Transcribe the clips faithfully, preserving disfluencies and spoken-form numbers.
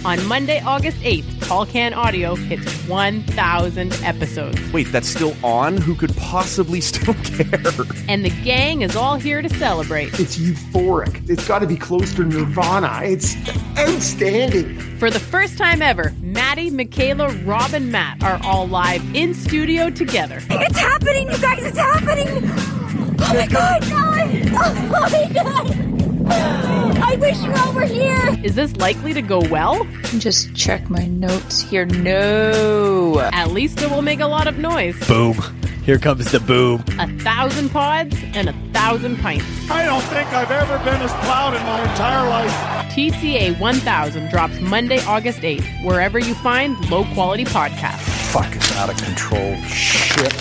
On Monday, August eighth, Tall Can Audio hits one thousand episodes. Wait, that's still on? Who could possibly still care? And the gang is all here to celebrate. It's euphoric. It's got to be close to Nirvana. It's outstanding. For the first time ever, Maddie, Michaela, Rob, and Matt are all live in studio together. It's happening, you guys! It's happening! Oh my god! Oh my god! I wish you all were here! Is this likely to go well? Just check my notes here. No. At least it will make a lot of noise. Boom. Here comes the boom. A thousand pods and a thousand pints. I don't think I've ever been as proud in my entire life. T C A one thousand drops Monday, August eighth, wherever you find low-quality podcasts. Fucking out of control shit.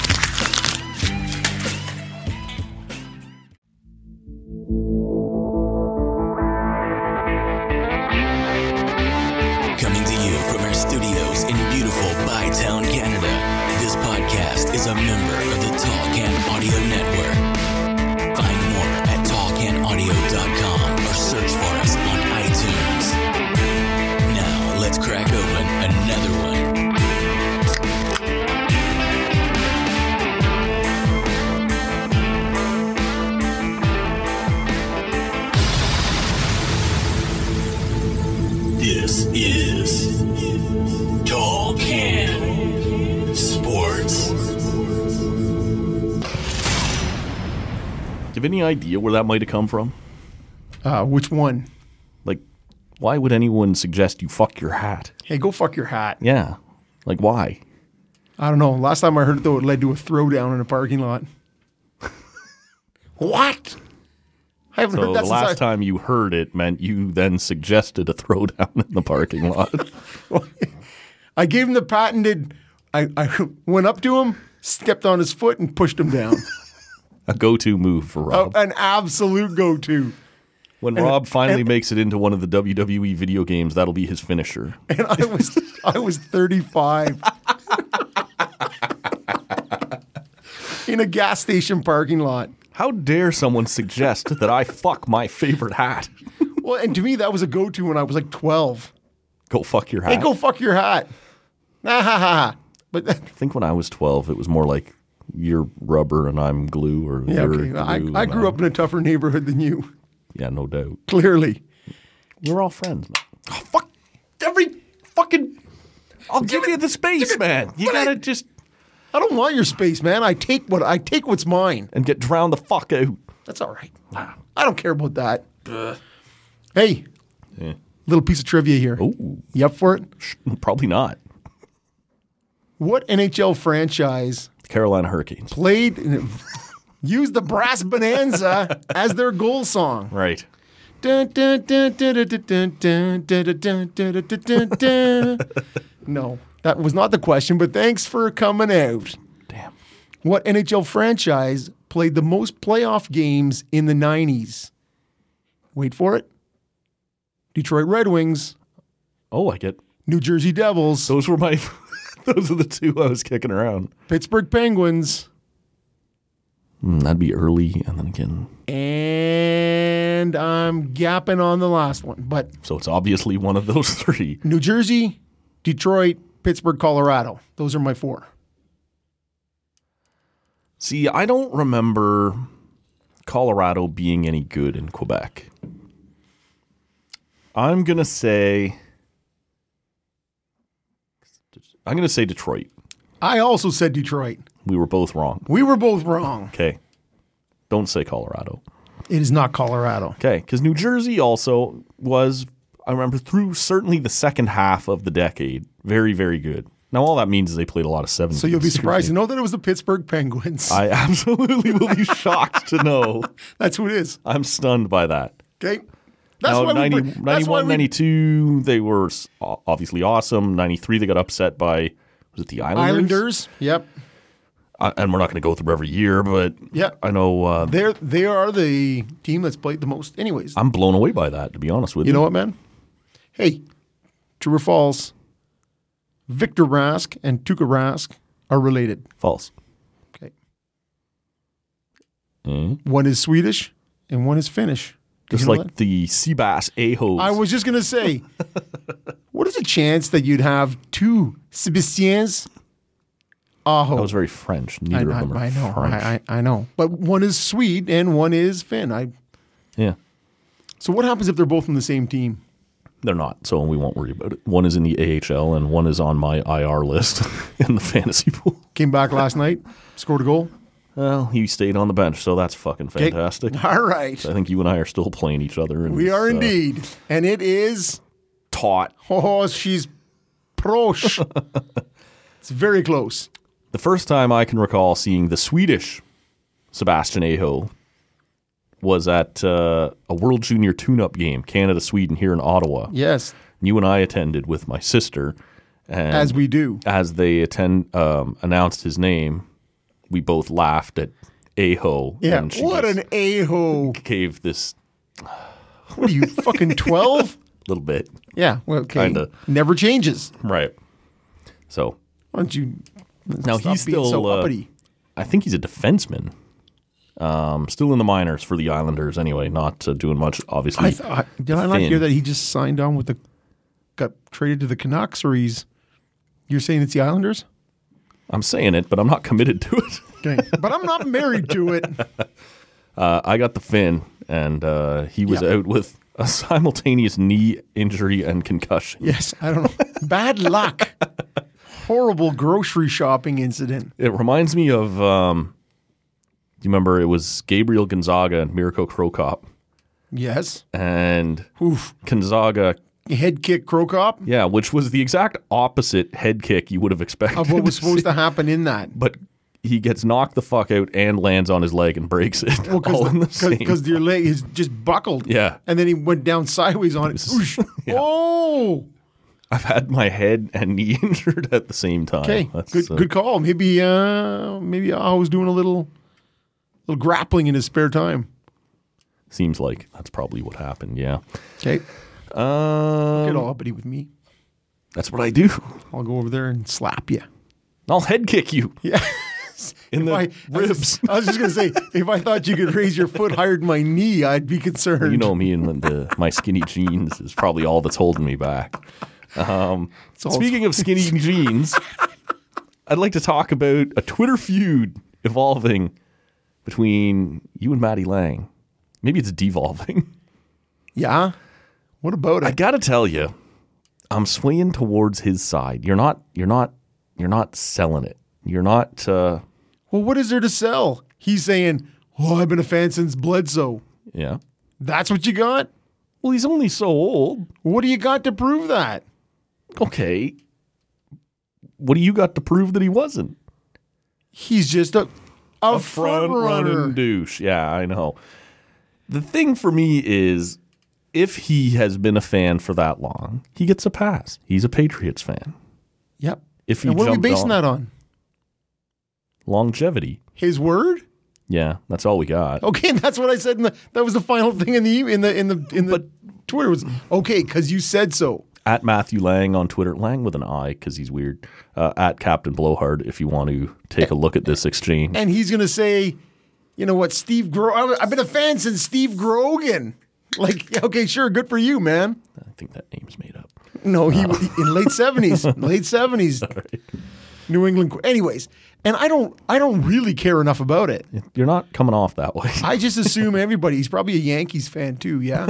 Coming to you from our studios in beautiful Bytown, Canada. This podcast is a member of the Tall Can Audio Network. Find more at tall can audio dot com or search for us on iTunes. Now, let's crack open another one. This is Tall Can Sports. Do you have any idea where that might have come from? Uh, which one? Like, why would anyone suggest you fuck your hat? Hey, go fuck your hat. Yeah. Like, why? I don't know. Last time I heard it, though, it led to a throwdown in a parking lot. What? I haven't So heard that the since last I... time you heard it meant you then suggested a throwdown in the parking lot. I gave him the patented... I, I went up to him, stepped on his foot, and pushed him down. A go-to move for Oh, Rob. an absolute go-to. When and- Rob finally and- makes it into one of the W W E video games, that'll be his finisher. And I was I was thirty-five. In a gas station parking lot. How dare someone suggest that I fuck my favorite hat? Well, and to me, that was a go-to when I was like twelve. Go fuck your hat. Hey, go fuck your hat. Ah, ha, ha, ha. But I think when I was twelve, it was more like you're rubber and I'm glue, or yeah, you're okay. glue I, and I grew I'm- up in a tougher neighborhood than you. Yeah, no doubt. Clearly. We're all friends, man. Oh, fuck every fucking. I'll give, Give you it- the space, give it- man. You but gotta I- just I don't want your space, man. I take what I take what's mine. and get drowned the fuck out. That's all right. I don't care about that. Hey, Yeah. little piece of trivia here. Ooh, You up for it? probably not. What N H L franchise Carolina Hurricanes. played used the Brass Bonanza as their goal song? Right. Dun, dun, dun, dun, dun, dun, dun, dun, dun, dun, dun, dun, dun, dun. No, that was not the question, but thanks for coming out. Damn. What N H L franchise played the most playoff games in the nineties? Wait for it. Detroit Red Wings, Oh, I get. New Jersey Devils, Those were my. Those are the two I was kicking around. Pittsburgh Penguins, Hmm, that'd be early, and then again. and I'm gapping on the last one. But So it's obviously one of those three. New Jersey, Detroit, Pittsburgh, Colorado. Those are my four. See, I don't remember Colorado being any good in Quebec. I'm going to say... I'm going to say Detroit. I also said Detroit. We were both wrong. We were both wrong. Okay. Don't say Colorado. It is not Colorado. Okay, because New Jersey also was, I remember, through certainly the second half of the decade, very, very good. Now, all that means is they played a lot of seventies. So you'll be surprised to know that it was the Pittsburgh Penguins. I absolutely will be shocked to know. That's who it is. I'm stunned by that. Okay. That's Now, why ninety, we, that's why ninety-one, we, ninety-two, they were s- obviously awesome. ninety-three, they got upset by, was it the Islanders? Islanders. Yep. Uh, and we're not going to go through every year, but Yeah. I know uh, They're they are the team that's played the most. Anyways, I'm blown away by that, to be honest with you. you know what, man? Hey, true or false? Victor Rask and Tuukka Rask are related. False. Okay. Mm. One is Swedish and one is Finnish. Did Just you know like that? the Seabass A-Hose. I was just gonna say, What is the chance that you'd have two Sebastians Aho? That was very French. I, Neither I, of them are I know, French. I, I, I know. But one is Swede and one is Finn. I. Yeah. So what happens if they're both on the same team? They're not, so we won't worry about it. One is in the A H L and one is on my I R list in the fantasy pool. Came back last night, scored a goal. Well, he stayed on the bench, so that's fucking fantastic. All right. I think you and I are still playing each other. We are uh, indeed. And it is... Taut. Oh, she's prosh. It's very close. The first time I can recall seeing the Swedish Sebastian Aho was at uh, a World Junior Tune-Up game, Canada-Sweden, here in Ottawa. Yes. You and I attended with my sister. And As we do. As they attend, um, announced his name, we both laughed at Aho. Yeah, and she what just an a-ho. gave this What are you, fucking twelve? little bit. Yeah, well, okay. Kinda. Never changes. Right. So, Why don't you now stop he's being still, so uh, uppity? I think he's a defenseman. Um, still in the minors for the Islanders anyway, not uh, doing much, obviously. I th- I, did I not Finn. hear that he just signed on with the, got traded to the Canucks, or he's, you're saying it's the Islanders? I'm saying it, but I'm not committed to it. Okay. But I'm not married to it. Uh, I got the Finn, and uh, he was Yeah. out with a simultaneous knee injury and concussion. Yes, I don't know. Bad luck. Horrible grocery shopping incident. It reminds me of, um, do you remember it was Gabriel Gonzaga and Mirko Krokop, Yes. and Oof. Gonzaga, Head kick Krokop yeah, which was the exact opposite head kick you would have expected. of what was to supposed see. to happen in that. But he gets knocked the fuck out and lands on his leg and breaks it. Well, all in the same. because your leg is just buckled. Yeah. And then he went down sideways on it. Oosh. Yeah. Oh. I've had my head and knee injured at the same time. Okay. That's, Good uh, good call. Maybe uh maybe I was doing a little little grappling in his spare time. Seems like that's probably what happened. Yeah. Okay. Um, Get all uppity with me. that's what I do. I'll go over there and slap you. I'll head kick you Yeah. in the I, I, ribs. was, I was just going to say, if I thought you could raise your foot higher than my knee, I'd be concerned. You know me and the, my skinny jeans is probably all that's holding me back. Um, all- speaking of skinny jeans, I'd like to talk about a Twitter feud evolving between you and Maddie Lang. Maybe it's devolving. Yeah? What about I it? gotta tell you, I'm swaying towards his side. You're not. You're not. You're not selling it. You're not. Uh, Well, what is there to sell? He's saying, oh, I've been a fan since Bledsoe. yeah. That's what you got? Well, he's only so old. What do you got to prove that? Okay. What do you got to prove that he wasn't? He's just a, a, A front, front runner. running douche. Yeah, I know. The thing for me is, if he has been a fan for that long, he gets a pass. He's a Patriots fan. Yep. If he And what are we jumped basing on- that on? Longevity. His word? Yeah, that's all we got. Okay, that's what I said. In the, that was the final thing in the in the in the in the But- Twitter was okay because you said so. At Matthew Lang on Twitter, Lang with an I because he's weird. Uh, at Captain Blowhard, if you want to take a look at this exchange. And he's gonna say, you know what, Steve Gro- I've been a fan since Steve Grogan. Like, okay, sure, good for you, man. I think that name's made up. No, he in late seventies, late seventies, New England. Anyways, and I don't, I don't really care enough about it. You're not coming off that way. I just assume everybody. He's probably a Yankees fan too. Yeah.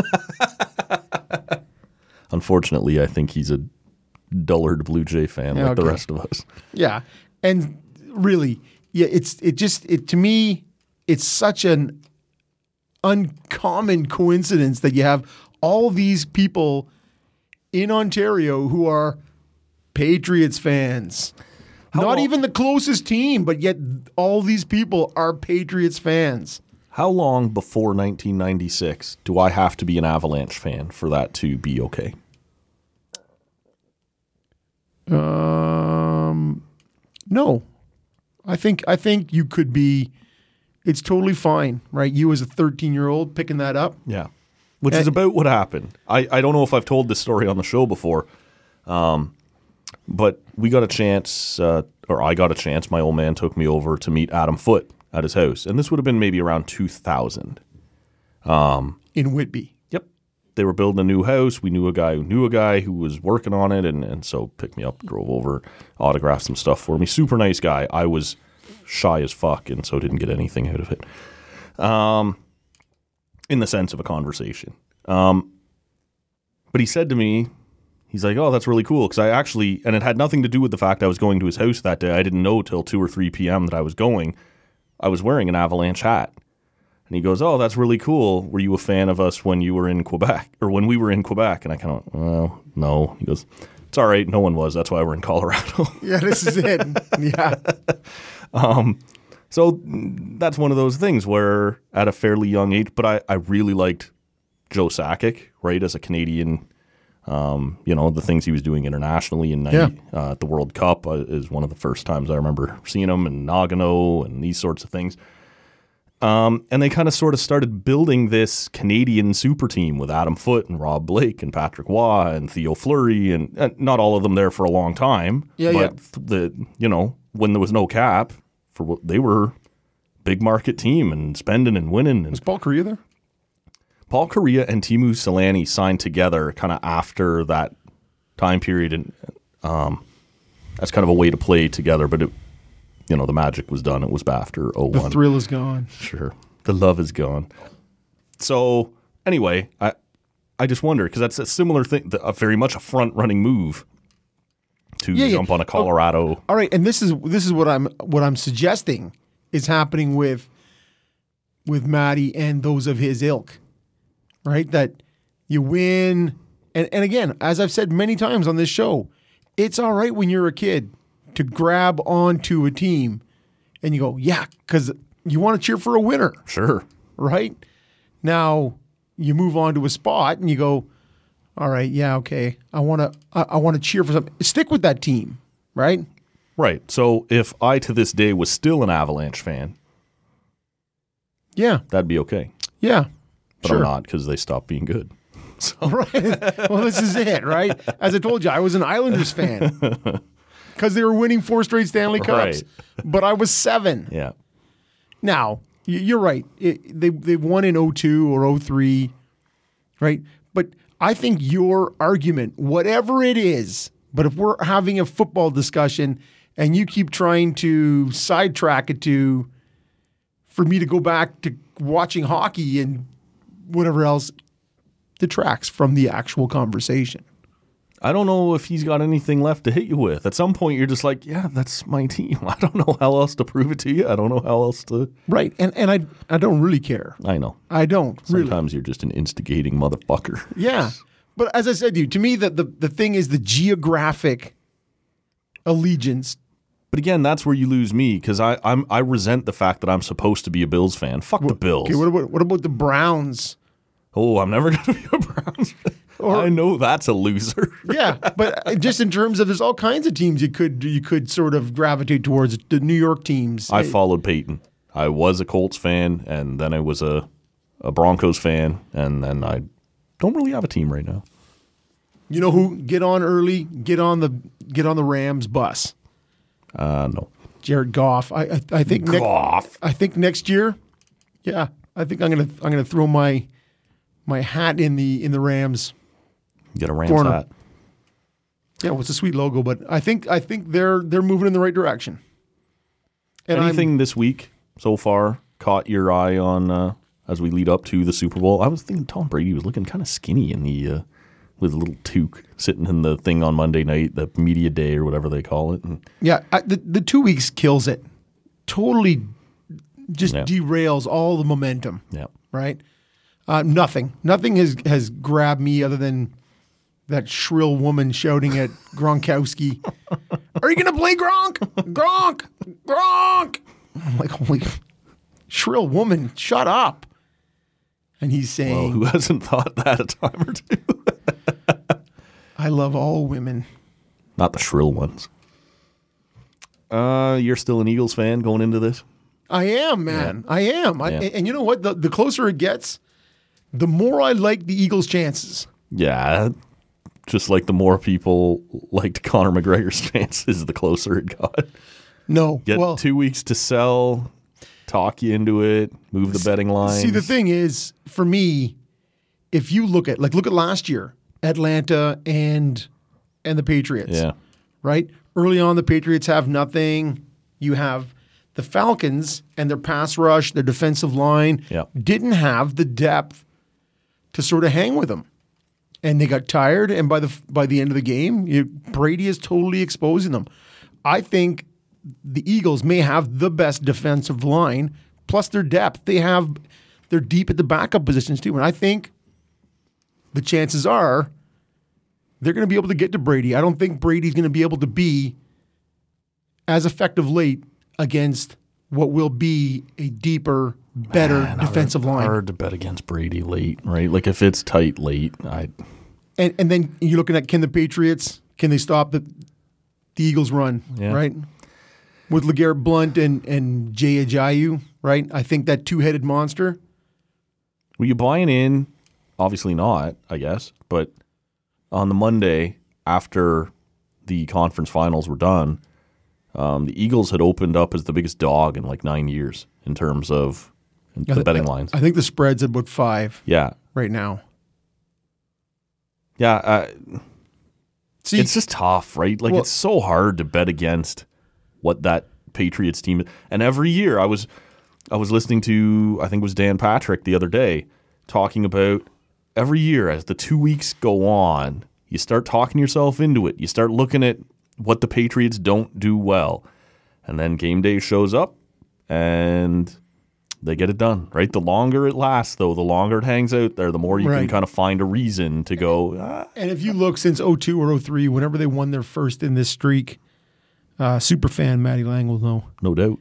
Unfortunately, I think he's a dullard Blue Jay fan Yeah, like the okay. rest of us. Yeah, and really, yeah, it's it just it to me, it's such an uncommon coincidence that you have all these people in Ontario who are Patriots fans. Not long- even the closest team, but yet all these people are Patriots fans. How long before nineteen ninety-six do I have to be an Avalanche fan for that to be okay? Um, no, I think I think you could be. It's totally fine, right? You as a thirteen-year-old picking that up. Yeah. Which is about what happened. I, I don't know if I've told this story on the show before, um, but we got a chance, uh, or I got a chance. My old man took me over to meet Adam Foote at his house, and this would have been maybe around two thousand. In Whitby. Yep. they were building a new house. We knew a guy who knew a guy who was working on it, and, and so picked me up, drove over, autographed some stuff for me. Super nice guy. I was shy as fuck, and so didn't get anything out of it. Um, in the sense of a conversation. Um, but he said to me, he's like, oh, that's really cool, because I actually, and it had nothing to do with the fact I was going to his house that day. I didn't know till two or three p.m. that I was going. I was wearing an Avalanche hat. And he goes, oh, that's really cool. Were you a fan of us when you were in Quebec, or when we were in Quebec? And I kind of, well, no. He goes, it's all right. No one was. That's why we're in Colorado. Yeah, this is it. Yeah. um, so that's one of those things where at a fairly young age, but I, I really liked Joe Sakic, right, as a Canadian. Um, you know, the things he was doing internationally in ninety, yeah. uh, at the World Cup uh, is one of the first times I remember seeing him, in Nagano and these sorts of things. Um, and they kind of sort of started building this Canadian super team with Adam Foote and Rob Blake and Patrick Waugh and Theo Fleury, and, and not all of them there for a long time. Yeah, but yeah. the you know, when there was no cap, for what they were big market team and spending and winning. And was Paul Kariya there? Paul Kariya and Teemu Selanne signed together kind of after that time period, and um, that's kind of a way to play together. But it, you know, the magic was done. It was after oh one. The thrill is gone. Sure, the love is gone. So anyway, I I just wonder, because that's a similar thing, a very much a front running move to yeah, jump yeah. on a Colorado. Oh, all right, and this is this is what I'm what I'm suggesting is happening with with Matty and those of his ilk. Right? That you win. And, and again, as I've said many times on this show, it's all right when you're a kid to grab onto a team and you go, yeah, because you want to cheer for a winner. Sure. Right? Now, you move on to a spot and you go, all right, yeah, okay. I want to I, I want to cheer for something. Stick with that team, right? Right. So if I, to this day, was still an Avalanche fan, yeah, that'd be okay. Yeah. But sure. I'm not, because they stopped being good. So. Right. Well, this is it, right? As I told you, I was an Islanders fan because they were winning four straight Stanley Cups. Right. But I was seven. Yeah. Now, you're right. It, they they won in oh two or oh three, right? But I think your argument, whatever it is, but if we're having a football discussion and you keep trying to sidetrack it to, for me to go back to watching hockey and whatever else, detracts from the actual conversation. I don't know if he's got anything left to hit you with. At some point, you're just like, yeah, that's my team. I don't know how else to prove it to you. I don't know how else to... Right, and and I I don't really care. I know. I don't, really. Sometimes you're just an instigating motherfucker. Yeah, but as I said to you, to me, the, the, the thing is the geographic allegiance. But again, that's where you lose me, because I I'm I resent the fact that I'm supposed to be a Bills fan. Fuck what, the Bills. Okay, what about, what about the Browns? Oh, I'm never going to be a Browns fan. Or, I know that's a loser. Yeah, but just in terms of, there's all kinds of teams you could you could sort of gravitate towards. The New York teams. I followed Peyton. I was a Colts fan, and then I was a, a Broncos fan, and then I don't really have a team right now. You know who? Get on early. Get on the get on the Rams bus. Uh, no. Jared Goff. I I, I think Goff. Ne- I think next year. Yeah, I think I'm gonna I'm gonna throw my my hat in the in the Rams. Get a Rams corner. hat. Yeah, well, it's a sweet logo, but I think I think they're they're moving in the right direction. And Anything I'm, this week so far caught your eye on uh, as we lead up to the Super Bowl? I was thinking Tom Brady was looking kind of skinny in the uh, with a little toque sitting in the thing on Monday night, the media day or whatever they call it. And yeah, I, the the two weeks kills it. Totally, just yeah. derails all the momentum. Yeah, right. Uh, nothing, nothing has has grabbed me other than that shrill woman shouting at Gronkowski, "Are you going to play Gronk? Gronk, Gronk!" I'm like, holy shrill woman, shut up! And he's saying, well, who hasn't thought that a time or two? I love all women. Not the shrill ones. Uh, you're still an Eagles fan going into this? I am, man. Yeah. I am. I, yeah. And you know what? The, the closer it gets, the more I like the Eagles' chances. Yeah. Just like the more people liked Conor McGregor's chances, the closer it got. No. Get well, two weeks to sell, talk you into it, move the betting line. See, the thing is, for me, if you look at like look at last year, Atlanta and and the Patriots. Yeah. Right? Early on, the Patriots have nothing. You have the Falcons and their pass rush, their defensive line Yep. didn't have the depth to sort of hang with them. And they got tired, and by the by the end of the game, you, Brady is totally exposing them. I think the Eagles may have the best defensive line, plus their depth. They have they're deep at the backup positions too. And I think the chances are they're going to be able to get to Brady. I don't think Brady's going to be able to be as effective late against what will be a deeper, better Man, defensive hard, line. Hard to bet against Brady late, right? Like if it's tight late, I And and then you're looking at, can the Patriots, can they stop the the Eagles run, Yeah. right? With LeGarrette Blount and, and Jay Ajayi, right? I think that two-headed monster. were you buying in? Obviously not, I guess. But on the Monday after the conference finals were done, um, the Eagles had opened up as the biggest dog in like nine years in terms of the betting lines. I think the spread's at about five Yeah. right now. Yeah. Uh, See, it's just tough, right? Like Well- it's so hard to bet against what that Patriots team is. And every year I was I was listening to, I think it was Dan Patrick the other day, talking about every year as the two weeks go on, you start talking yourself into it. You start looking at what the Patriots don't do well. And then game day shows up and they get it done, right? The longer it lasts, though, the longer it hangs out there, the more you can Right. kind of find a reason to go, ah, and if you look since oh two or oh three, whenever they won their first in this streak, uh, super fan Matty Lang will know. no doubt.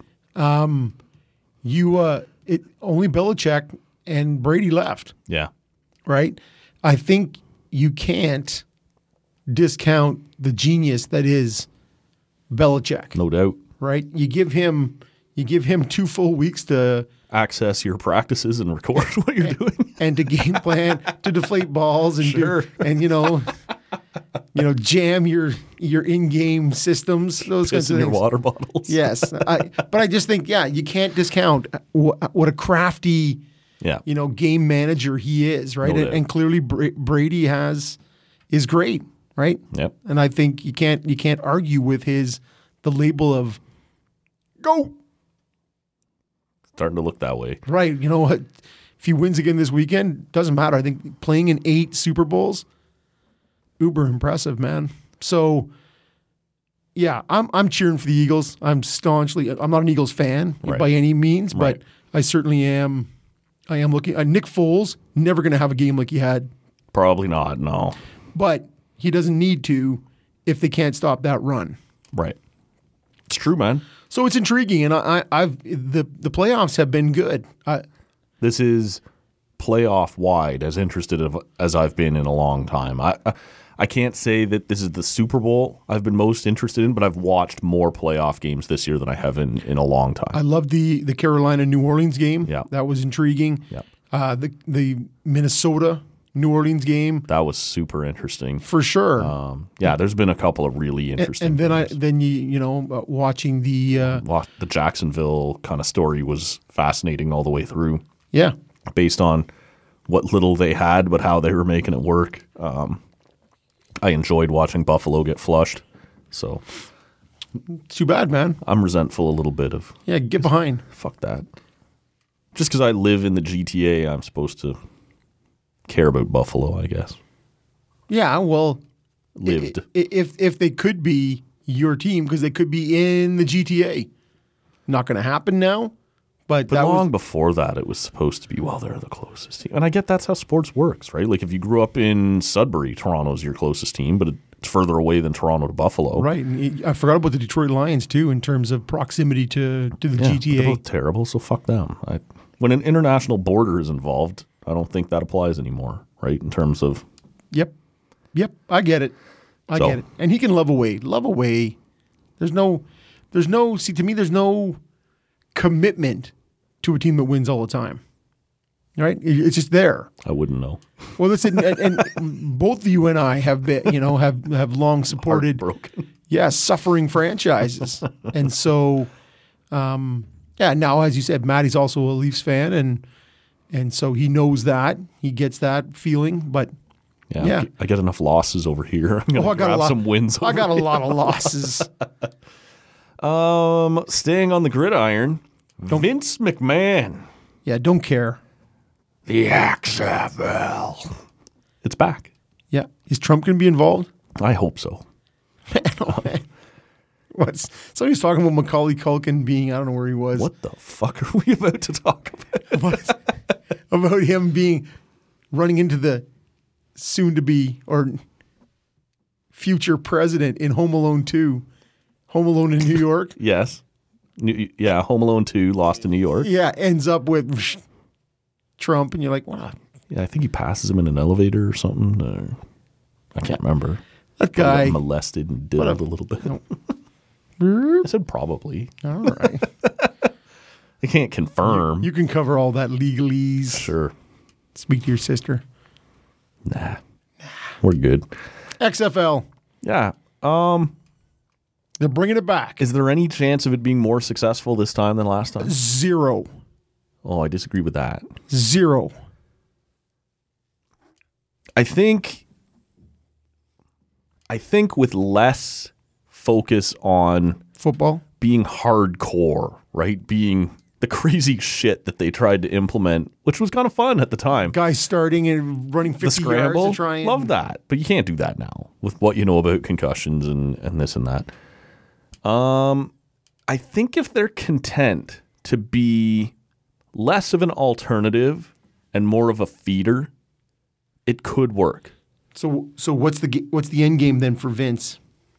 You uh, it only Belichick and Brady left. Yeah. Right? I think you can't discount the genius that is Belichick, No doubt. right? You give him you give him two full weeks to Access your practices and record what you're doing. and to game plan to deflate balls and Sure. do, and you know you know jam your your in-game systems, those kinds Piss of in your things. water bottles. Yes, I, but I just think yeah, you can't discount wh- what a crafty Yeah. you know, game manager he is, right? No and, doubt. and clearly Bra- Brady has is great, right? Yep. And I think you can't you can't argue with his the label of go Starting to look that way. right. You know what? If he wins again this weekend, doesn't matter. I think playing in eight Super Bowls, uber impressive, man. So. Yeah, I'm I'm cheering for the Eagles. I'm staunchly. I'm not an Eagles fan Right. by any means, but Right. I certainly am. I am looking. Uh, Nick Foles never going to have a game like he had, Probably not. No. but he doesn't need to if they can't stop that run. Right. It's true, man. So it's intriguing, and I, I, I've the the playoffs have been good. I, This is playoff wide, as interested of, as I've been in a long time. I, I I can't say that this is the Super Bowl I've been most interested in, but I've watched more playoff games this year than I have in, in a long time. I love the the Carolina New Orleans game. Yeah. that was intriguing. Yeah. Uh, the the Minnesota New Orleans game That was super interesting. for sure. Um, yeah, there's been a couple of really and, interesting. and then I games. then you you know uh, watching the uh, Wa- the Jacksonville kind of story was fascinating all the way through, yeah. based on what little they had, but how they were making it work. Um, I enjoyed watching Buffalo get flushed, so Too bad, man. I'm resentful a little bit of Yeah, get behind. fuck that. Just because I live in the G T A, I'm supposed to care about Buffalo, I guess. Yeah, well, Lived. i- i- if if they could be your team because they could be in the G T A. Not going to happen now, but, But that long was before that, it was supposed to be, well, they're the closest team. And I get that's how sports works, right? Like if you grew up in Sudbury, Toronto's your closest team, but it's further away than Toronto to Buffalo. right. And I forgot about the Detroit Lions too in terms of proximity to to the Yeah, G T They're A. both terrible, so fuck them. I, when an international border is involved, I don't think that applies anymore, right? In terms of, Yep, yep. I get it. I So- get it. And he can love away. Love away. There's no. There's no. See, to me, there's no commitment to a team that wins all the time. Right? It- It's just there. I wouldn't know. Well, listen, and, and both you and I have been, you know, have have long supported, Heartbroken. yeah, suffering franchises, and so, um, yeah. Now, as you said, Maddie's also a Leafs fan, and And so he knows that. He gets that feeling. But Yeah, Yeah. I get enough losses over here. I'm gonna oh, I got grab a lot, some wins. I over got a here. lot of losses. Um, staying on the gridiron, Vince McMahon, Yeah, don't care. the X F L. It's back. Yeah. Is Trump going to be involved? I hope so. Oh, man. What's somebody's talking about Macaulay Culkin being, I don't know where he was. What the fuck are we about to talk about? What? About him being running into the soon to be or future president in Home Alone two. Home Alone in New York. Yes. New, yeah, Home Alone two, Lost in New York. Yeah, ends up with Trump, and you're like, wow, Yeah, I think he passes him in an elevator or something. Or, I can't remember. that Probably guy. got molested and diddled a little bit. I said probably. All right. I can't confirm. You can cover all that legalese. Sure. Speak to your sister. Nah. We're good. X F L. Yeah. Um, They're bringing it back. is there any chance of it being more successful this time than last time? Zero. Oh, I disagree with that. Zero. I think I think with less focus on Football. being hardcore, right? Being the crazy shit that they tried to implement, which was kind of fun at the time. Guys starting and running The fifty yards scramble, to try and love that. But you can't do that now with what you know about concussions and, and this and that. Um, I think if they're content to be less of an alternative and more of a feeder, it could work. So so what's the ga- what's the end game then for Vince?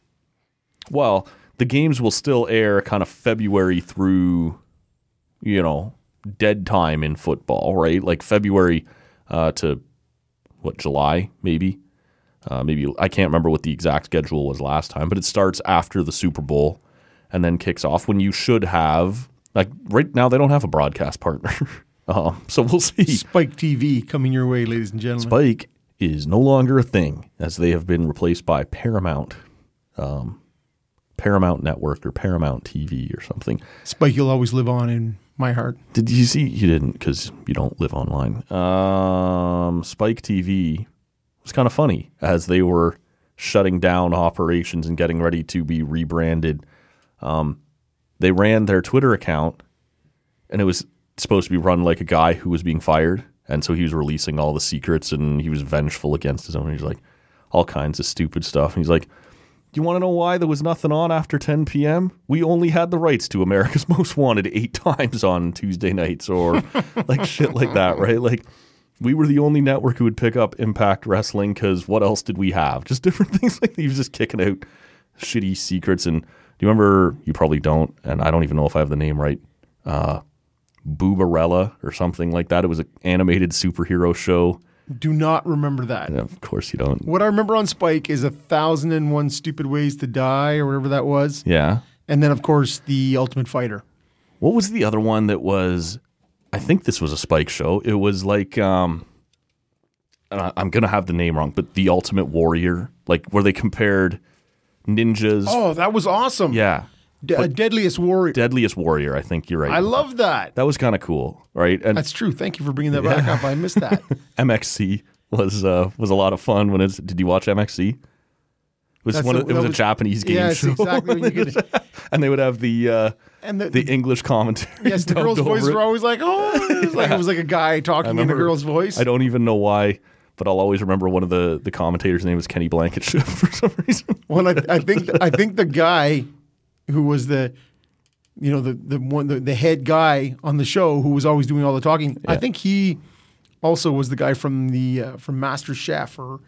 Well, the games will still air kind of February through, you know, dead time in football, right? Like February uh, to, what, July, maybe? Uh, maybe, I can't remember what the exact schedule was last time, but it starts after the Super Bowl and then kicks off when you should have, like right now they don't have a broadcast partner. um, so we'll see. Spike T V coming your way, ladies and gentlemen. Spike is no longer a thing as they have been replaced by Paramount. Um, Paramount Network or Paramount T V or something. Spike, you'll always live on in my heart. Did you see? You didn't because you don't live online. Um, Spike T V was kind of funny as they were shutting down operations and getting ready to be rebranded. Um, they ran their Twitter account and it was supposed to be run like a guy who was being fired. And so he was releasing all the secrets and he was vengeful against his own. He's like all kinds of stupid stuff. And he's like, you want to know why there was nothing on after ten p.m.? We only had the rights to America's Most Wanted eight times on Tuesday nights or like shit like that, right? Like we were the only network who would pick up Impact Wrestling because what else did we have? Just different things like that. He was just kicking out shitty secrets. And do you remember, you probably don't, and I don't even know if I have the name right, uh, Boobarella or something like that. It was an animated superhero show. Do not remember that. Yeah, of course you don't. What I remember on Spike is a thousand and one stupid ways to die or whatever that was. Yeah. And then, of course, the Ultimate Fighter. What was the other one that was, I think this was a Spike show. It was like, um, uh, I'm going to have the name wrong, but The Ultimate Warrior, like where they compared ninjas. Oh, that was awesome. Yeah. D- uh, Deadliest Warrior. Deadliest Warrior, I think you're right. I love that. That was kind of cool, right? And That's true. Thank you for bringing that back up. I missed that. M X C was uh, was a lot of fun. When it's, did you watch M X C? It was That's one. a- Of, it that was a was- Japanese game yes, show. exactly what you could- And they would have the uh, And the, the English commentary. yes, the dubbed girl's over voices it. were always like, oh, it was like, it was like a guy talking in a remember- girl's voice. I don't even know why, but I'll always remember one of the, the commentators' name was Kenny Blankenship for some reason. Well, I, I think I think the guy who was the, you know, the the one the, the head guy on the show who was always doing all the talking. I Yeah. think he also was the guy from the uh, from Master Chef or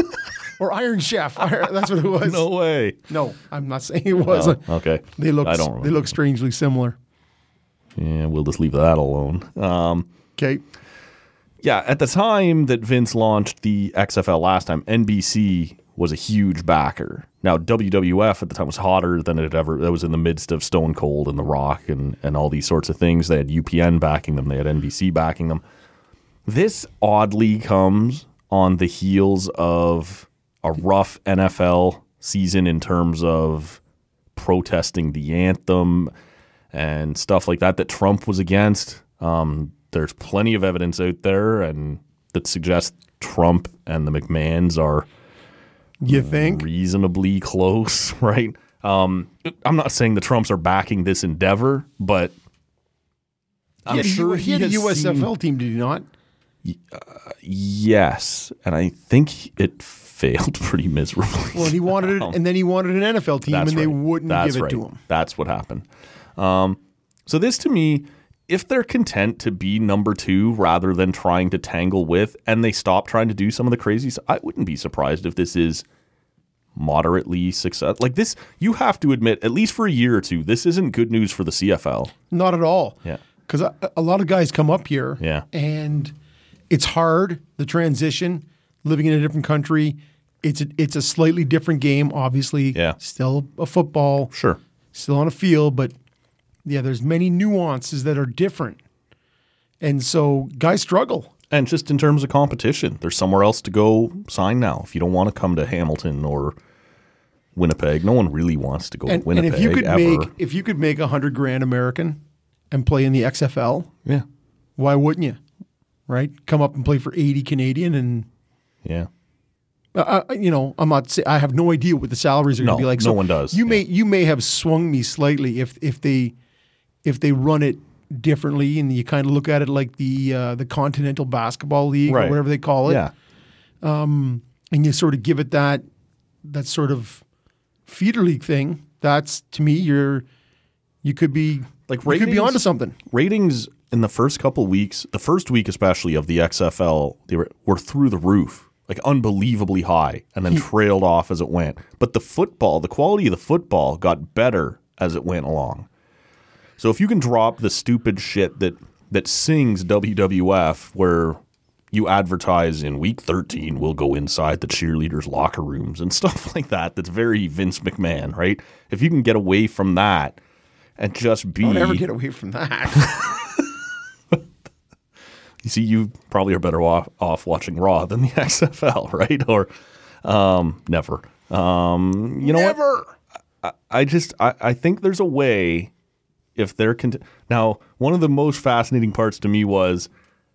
or Iron Chef. That's what it was. No way. No, I'm not saying it was. Oh, okay. They look I don't they remember. look strangely similar. Yeah, we'll just leave that alone. Um, Okay. yeah, at the time that Vince launched the X F L last time, N B C was a huge backer. Now, W W F at the time was hotter than it had ever. That was in the midst of Stone Cold and The Rock and, and all these sorts of things. They had U P N backing them. They had N B C backing them. This oddly comes on the heels of a rough N F L season in terms of protesting the anthem and stuff like that that Trump was against. Um, there's plenty of evidence out there and that suggests Trump and the McMahons are You think? reasonably close, right? Um, I'm not saying the Trumps are backing this endeavor, but I'm he had, sure he had a has U S F L seen- team, did he not? Yes, and I think it failed pretty miserably. Well, he wanted it, and then he wanted an N F L team, That's and they right. wouldn't That's give it right. to him. That's what happened. Um, so this, to me, if they're content to be number two rather than trying to tangle with, and they stop trying to do some of the crazy stuff, I wouldn't be surprised if this is moderately success. Like this, you have to admit, at least for a year or two, this isn't good news for the C F L. Not at all. Yeah. Because a, a lot of guys come up here, Yeah. and it's hard, the transition, living in a different country. It's a, it's a slightly different game, obviously. Yeah. Still a football, Sure. still on a field, but yeah, there's many nuances that are different. And so guys struggle. And just in terms of competition, there's somewhere else to go sign now. If you don't want to come to Hamilton or Winnipeg, no one really wants to go And, to Winnipeg and if you could ever. make if you could make a hundred grand American and play in the X F L, yeah, why wouldn't you? Right? Come up and play for eighty Canadian, and yeah. uh, uh, you know, I'm not. Say, I have no idea what the salaries are going No, to be like. no one does. You Yeah. may you may have swung me slightly if if they if they run it differently, and you kind of look at it like the uh, the Continental Basketball League Right. or whatever they call it, Yeah. and you sort of give it that that sort of feeder league thing. That's to me, you're you could be Like you could be ratings- onto something. Ratings in the first couple weeks, the first week especially of the X F L, they were, were through the roof, like unbelievably high, and then trailed off as it went. But the football, the quality of the football got better as it went along. So if you can drop the stupid shit that that sings W W F, where you advertise in week thirteen, we'll go inside the cheerleaders' locker rooms and stuff like that, that's very Vince McMahon, right? If you can get away from that and just be... Don't ever get away from that. You see, you probably are better off, off watching Raw than the X F L, right? Or um, never. Um, you know Never. what? I, I just I, I think there's a way if they're cont- now. One of the most fascinating parts to me was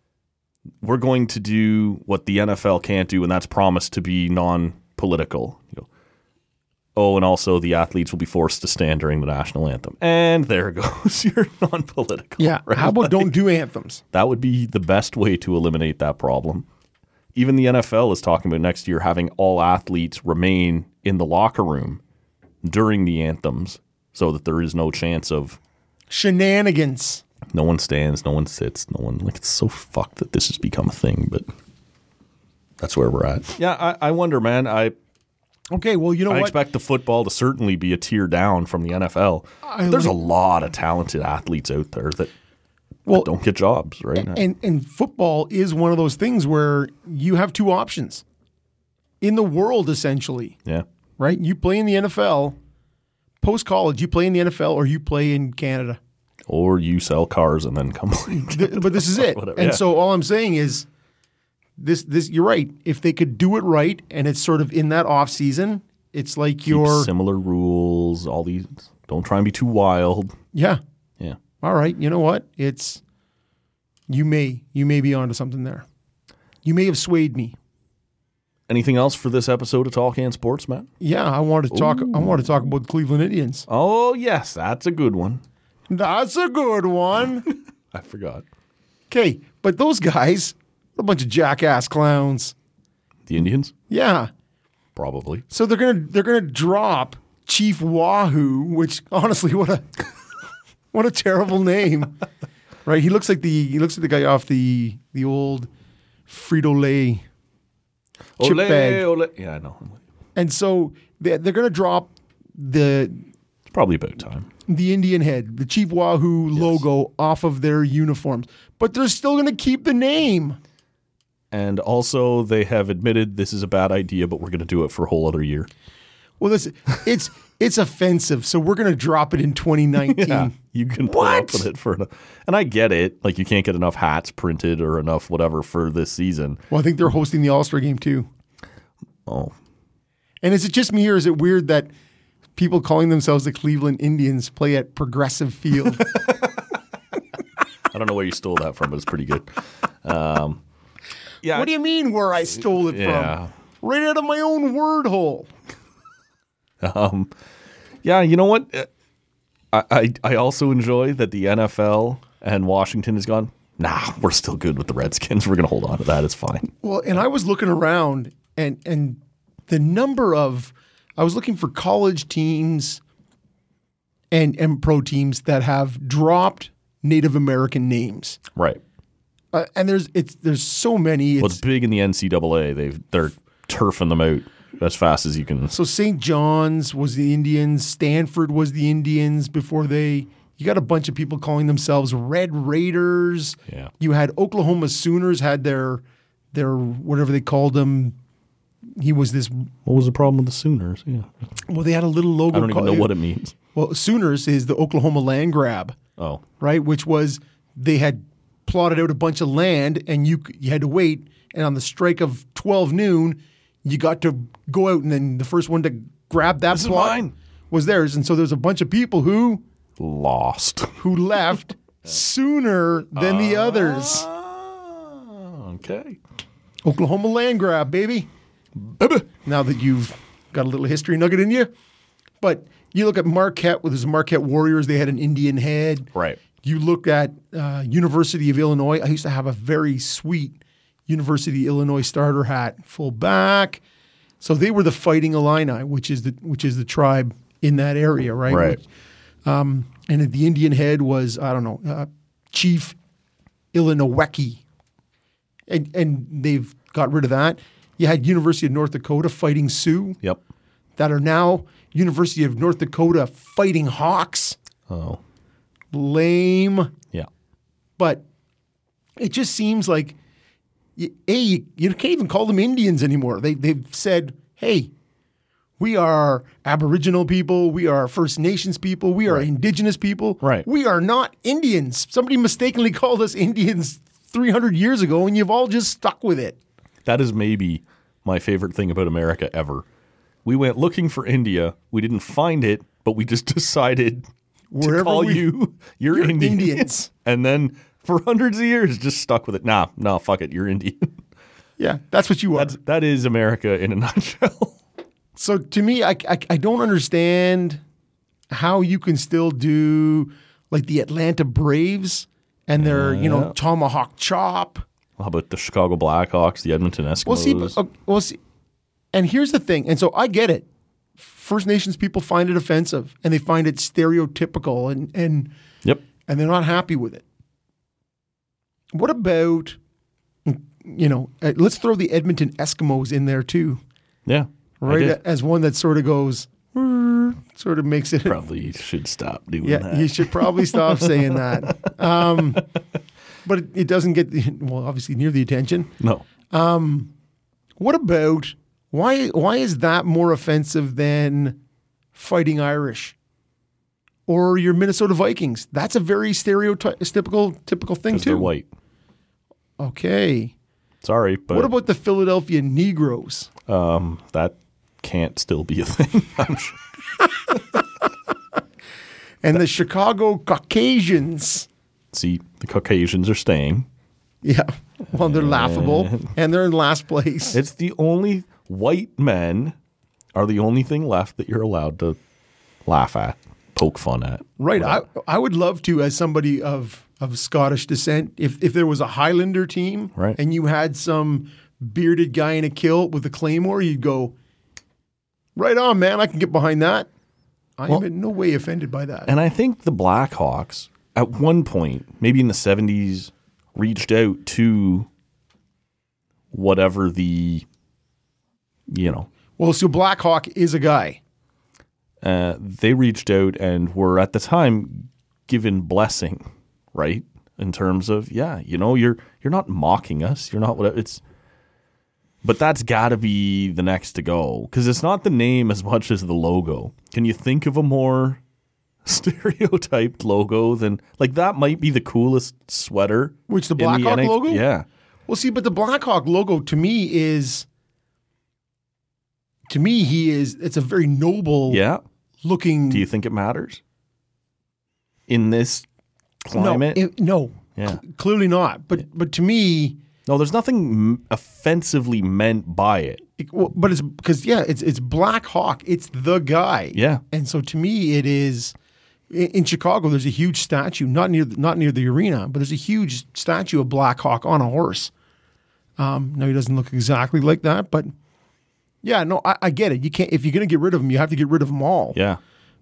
we're going to do what the N F L can't do, and that's promise to be non-political. You know, oh, and also the athletes will be forced to stand during the national anthem, and there goes your non-political. Yeah. right? How about don't do anthems? That would be the best way to eliminate that problem. Even the N F L is talking about next year having all athletes remain in the locker room during the anthems so that there is no chance of Shenanigans. no one stands, no one sits, no one. Like, it's so fucked that this has become a thing, but that's where we're at. Yeah, I, I wonder, man. I, Okay, well, you know I what? expect the football to certainly be a tier down from the N F L. I There's a like- lot of talented athletes out there that, Well, that don't get jobs, right? And and football is one of those things where you have two options in the world, essentially, yeah. right? You play in the N F L, post college, you play in the N F L, or you play in Canada. Or you sell cars and then come play. Th- but this is it. Whatever, And yeah. so all I'm saying is this this you're right. If they could do it right and it's sort of in that off season, it's like Keep you're similar rules, all these. Don't try and be too wild. yeah. Yeah. All right, you know what? It's you may you may be onto something there. You may have swayed me. Anything else for this episode of Talk and Sports, Matt? Yeah, I wanted to talk I want to talk about the Cleveland Indians. Oh, yes, that's a good one. That's a good one. I forgot. Okay, but those guys, a bunch of jackass clowns. The Indians? Yeah. Probably. So they're gonna they're gonna drop Chief Wahoo, which honestly, what a what a terrible name, right? He looks like the he looks like the guy off the the old Frito-Lay chip Ole, bag. ole. Yeah, I know. And so they're, they're gonna drop the It's probably about time. the Indian head, the Chief Wahoo logo off of their uniforms, but they're still gonna keep the name. And also, they have admitted this is a bad idea, but we're going to do it for a whole other year. Well, this it's it's offensive, so we're gonna drop it in twenty nineteen. Yeah, you can put What? up with it for, an- and I get it. Like, you can't get enough hats printed or enough whatever for this season. Well, I think they're hosting the All-Star game too. Oh, And is it just me, or is it weird that people calling themselves the Cleveland Indians play at Progressive Field? I I don't know where you stole that from, but it's pretty good. Um, yeah. What do you mean where I stole it Yeah. from? Right out of my own word hole. Um, yeah, you know what? Uh, I, I I also enjoy that the N F L and Washington has gone, nah, we're still good with the Redskins. We're going to hold on to that. It's fine. Well, and I was looking around, and and the number of I was looking for college teams and and pro teams that have dropped Native American names, Right. uh, and there's it's there's so many. It's, Well, it's big in the N C double A. They've, they're turfing them out as fast as you can. so Saint John's was the Indians, Stanford was the Indians before they. You got a bunch of people calling themselves Red Raiders. Yeah. You had Oklahoma Sooners had their their whatever they called them. He was this. What was the problem with the Sooners? Yeah. Well, they had a little logo. I don't even called- know what it means. Well, Sooners is the Oklahoma land grab, Oh. right? Which was they had plotted out a bunch of land, and you you had to wait. And on the strike of twelve noon, you got to go out, and then the first one to grab that This is plot mine. was theirs. And so there's a bunch of people who Lost. who left sooner than the others. Ah, okay. Oklahoma land grab, baby. Now that you've got a little history nugget in you. But you look at Marquette with his Marquette Warriors, they had an Indian head. Right. You look at uh, University of Illinois. I used to have a very sweet University of Illinois starter hat, full back. So they were the Fighting Illini, which is the which is the tribe in that area, right? Right. Which, um, and the Indian head was, I don't know, uh, Chief Illinois. And, and they've got rid of that. You had University of North Dakota Fighting Sioux Yep. that are now University of North Dakota Fighting Hawks. Oh. Lame. Yeah. But it just seems like, you, A, you, you can't even call them Indians anymore. They, they've said, hey, we are Aboriginal people. We are First Nations people. We are Right. Indigenous people. Right. We are not Indians. Somebody mistakenly called us Indians three hundred years ago, and you've all just stuck with it. That is maybe my favorite thing about America ever. We went looking for India. We didn't find it, but we just decided Wherever to call we- you, you're, you're Indian. Indians. And then for hundreds of years, just stuck with it. Nah, nah, fuck it. You're Indian. Yeah, that's what you are. That's, that is America in a nutshell. So to me, I, I, I don't understand how you can still do like the Atlanta Braves and their, you know, Yeah. tomahawk chop. How about the Chicago Blackhawks, the Edmonton Eskimos? Well, see, but, uh, well, see, and here's the thing. And so I get it. First Nations people find it offensive and they find it stereotypical and, and, Yep. and they're not happy with it. What about, you know, uh, let's throw the Edmonton Eskimos in there too, Yeah. I right? did. As one that sort of goes, sort of makes it. Probably should stop doing Yeah, that. you should probably stop saying that. Um, but it, it doesn't get, the, well, obviously near the attention. No. What about, why Why is that more offensive than Fighting Irish or your Minnesota Vikings? That's a very stereotypical typical thing Because too. they're white. Okay. Sorry, but What about the Philadelphia Negroes? um, that can't still be a thing. I'm sure. And the Chicago Caucasians? See, the Caucasians are staying. Yeah. Well, they're laughable and they're in last place. It's the only white men are the only thing left that you're allowed to laugh at, poke fun at. Right. I, I would love to, as somebody of, of Scottish descent, if, if there was a Highlander team Right. and you had some bearded guy in a kilt with a claymore, you'd go, right on, man. I can get behind that. I Well- am in no way offended by that. And I think the Blackhawks, at one point, maybe in the seventies, reached out to whatever the, you know, Well, so Blackhawk is a guy. uh, they reached out and were at the time given blessing, right? In terms of, yeah, you know, you're you're not mocking us. You're not what it's. But that's got to be the next to go because it's not the name as much as the logo. Can you think of a more stereotyped logo than like that? Might be the coolest sweater. Which, the in Blackhawk N H- logo? Yeah, Well, see, but the Blackhawk logo to me is, to me, he is, it's a very noble yeah. looking. Do you think it matters in this no, climate? it- no, Yeah. Clearly not. But but to me, No, there's nothing m- offensively meant by it. it, well, but it's because yeah, it's it's Black Hawk. It's the guy. Yeah. And so to me, it is. In, in Chicago, there's a huge statue, not near not near the arena, but there's a huge statue of Black Hawk on a horse. Um, no, he doesn't look exactly like that, but yeah, no, I, I get it. You can't if you're going to get rid of him, you have to get rid of them all. Yeah.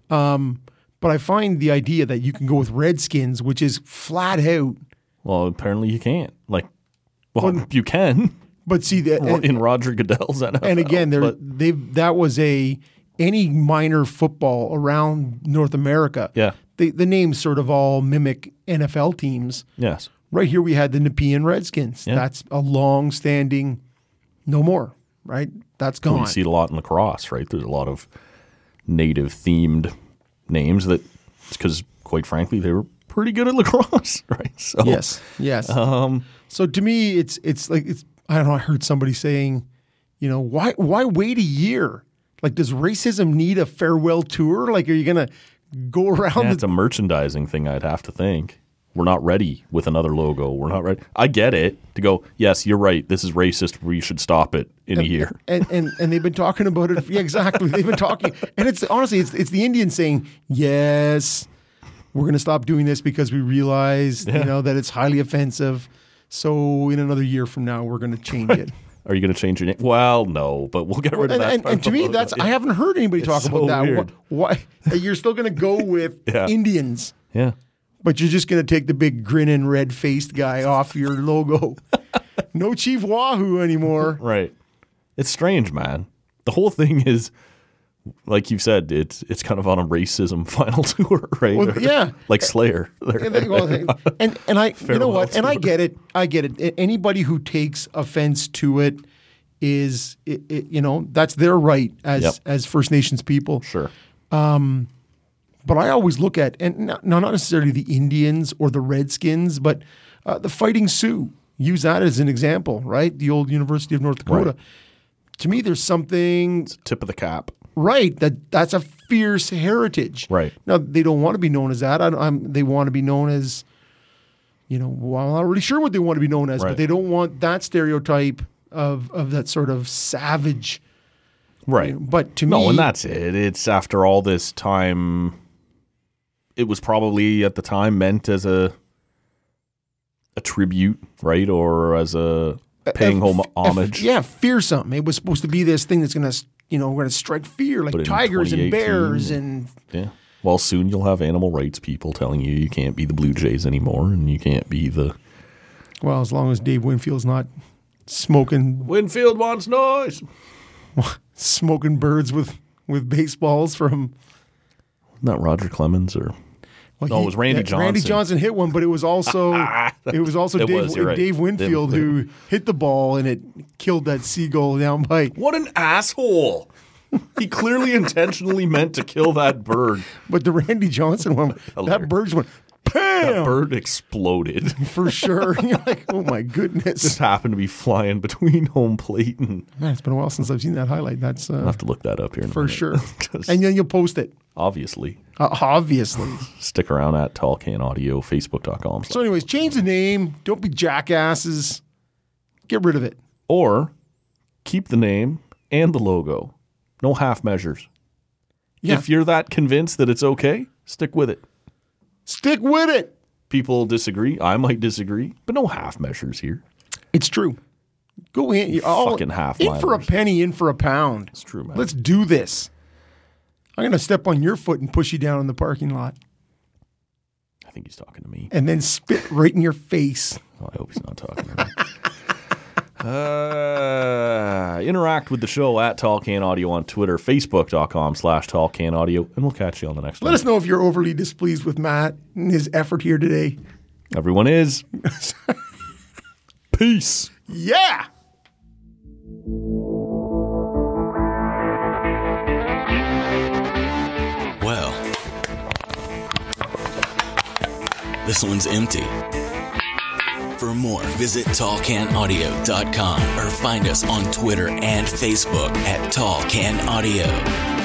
But I find the idea that you can go with Redskins, which is flat out. Well, apparently you can't. Like, well, you can But see that, and, in Roger Goodell's N F L. and again, there but they that was a any minor football around North America. Yeah. the the names sort of all mimic N F L teams. yes. Right here, we had the Nepean Redskins. Yeah. That's a long-standing, no more. Right, that's Well, gone. you see it a lot in lacrosse, right? There's a lot of native themed names that, because quite frankly, they were pretty good at lacrosse, right? So Yes, yes. Um, so to me, it's it's like it's. I don't know. I heard somebody saying, you know, why why wait a year? Like, does racism need a farewell tour? Like, are you gonna go around? yeah, the, it's a merchandising thing, I'd have to think. We're not ready with another logo. We're not ready. I get it to go, yes, you're right. This is racist. We should stop it in a year. and, and and they've been talking about it. Yeah, exactly. They've been talking, and it's honestly, it's it's the Indians saying, yes, we're going to stop doing this because we realize, Yeah. you know, that it's highly offensive. So in another year from now, we're going to change it. Are you going to change your name? Well, no, but we'll get rid of And, that. and, and to me, that's I haven't heard anybody It's talk so about that. weird. Why, why you're still going to go with Yeah. Indians? Yeah. But you're just going to take the big grinning, red-faced guy off your logo. No Chief Wahoo anymore. Right. It's strange, man. The whole thing is, like you've said, it's it's kind of on a racism final tour, right? Well, yeah. Like Slayer. And, they, well, and and I, you know Farewell what? And I tour. get it. I get it. Anybody who takes offense to it is, it, it, you know, that's their right as Yep. as First Nations people. Sure. But I always look at, and not, not necessarily the Indians or the Redskins, but uh, the Fighting Sioux. Use that as an example, right? The old University of North Dakota. Right. To me, there's something Tip of the cap. right that that's a fierce heritage. Right. Now they don't want to be known as that. I, I'm, they want to be known as, you know, well, I'm not really sure what they want to be known as, Right. but they don't want that stereotype of of that sort of savage. Right. But to No, me, and that's it. It's after all this time, it was probably at the time meant as a a tribute, right? Or as a paying home homage. yeah, fearsome. It was supposed to be this thing that's going to, you know, we're going to strike fear like But in tigers and twenty eighteen, bears and Yeah. Well, soon you'll have animal rights people telling you you can't be the Blue Jays anymore and you can't be the well, as long as Dave Winfield's not smoking Winfield wants noise. smoking birds with with baseballs from. Not Roger Clemens or Well, No, it was Randy yeah, Randy Johnson. Johnson hit one, but it was also it was also It Dave, was, you're right. Dave Winfield Dave- who hit the ball and it killed that seagull down by. what an asshole. He clearly intentionally meant to kill that bird. But the Randy Johnson one, that Hilarious. bird just went That bam bird exploded. for sure. You're like, oh my Just goodness, happened to be flying between home plate and man! It's been a while since I've seen that highlight. That's I'll uh, have to look that up here in a for minute. sure. 'Cause And then you'll post it, obviously. uh, obviously. Stick around at Tall Can Audio, Facebook dot com. So, anyways, change the name. Don't be jackasses. Get rid of it. Or keep the name and the logo. No half measures. Yeah. If you're that convinced that it's okay, stick with it. Stick with it. People disagree. I might disagree, but no half measures here. It's true. Go in. You're all, Fucking half in for a milers. penny, in for a pound. It's true, man. Let's do this. I'm going to step on your foot and push you down in the parking lot I think he's talking to me. and then spit right in your face. Oh, I hope he's not talking to me. Uh, interact with the show at Tall Can Audio on Twitter, Facebook dot com slash Tall Can Audio, and we'll catch you on the next Let one. us know if you're overly displeased with Matt and his effort here today. Everyone is. Peace. Yeah. Well, this one's empty. For more, visit tall can audio dot com or find us on Twitter and Facebook at Tall Can Audio.